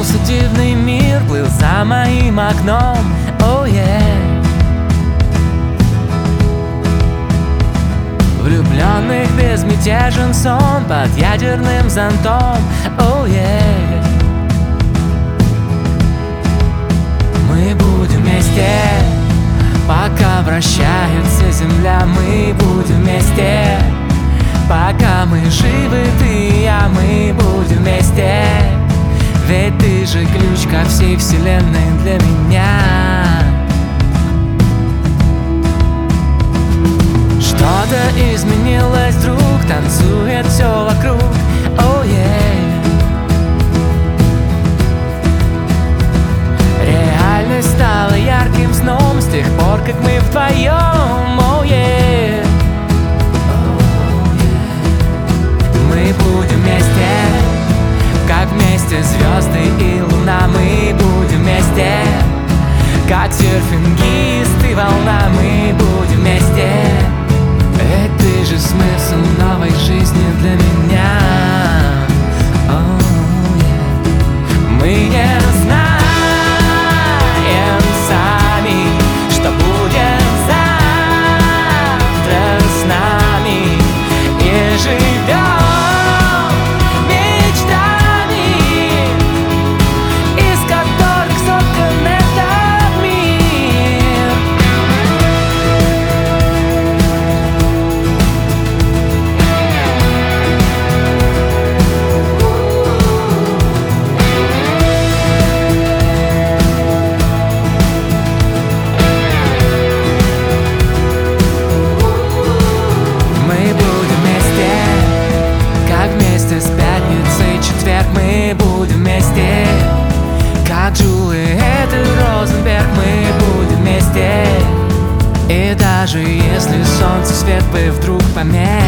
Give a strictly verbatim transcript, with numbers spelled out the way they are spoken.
Раскрылся дивный мир, плыл за моим окном. Oh yeah. Влюбленных безмятежен сон под ядерным зонтом. Oh yeah. Мы будем вместе, пока вращается земля. Мы будем вместе, пока мы живы, ты и я. Мы будем вместе, ведь ты же ключ ко всей вселенной для меня. Что-то изменилось вдруг, танцует все вокруг. Oh yeah. Реальность стала ярким сном с тех пор, как мы вдвоем. Oh yeah. Мы будем вместе, как вместе звезды и луна. Мы будем вместе, как серфингист и волна. Мы будем вместе, ведь ты же смысл новой жизни для меня. Oh, yeah. Мы не знаем сами, что будет завтра с нами, и живем с пятницей четверг. Мы будем вместе, как Джулиет и Розенберг. Мы будем вместе, и даже если солнце свет бы вдруг померк.